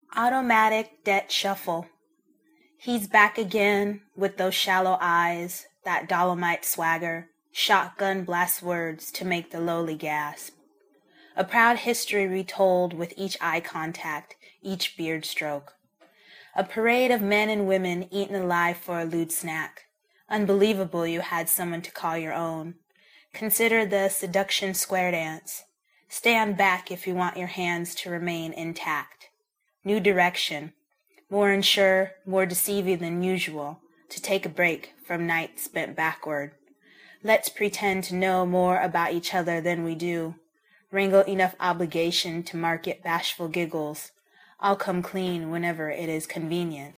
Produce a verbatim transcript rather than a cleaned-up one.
Automatic debt shuffle. He's back again with those shallow eyes, that dolomite swagger, shotgun blast words to make the lowly gasp. A proud history retold with each eye contact, each beard stroke. A parade of men and women eaten alive for a lewd snack. Unbelievable you had someone to call your own. Consider the seduction square dance. Stand back if you want your hands to remain intact. New direction. More unsure, more deceiving than usual, to take a break from nights spent backward. Let's pretend to know more about each other than we do. Wrangle enough obligation to market bashful giggles. I'll come clean whenever it is convenient.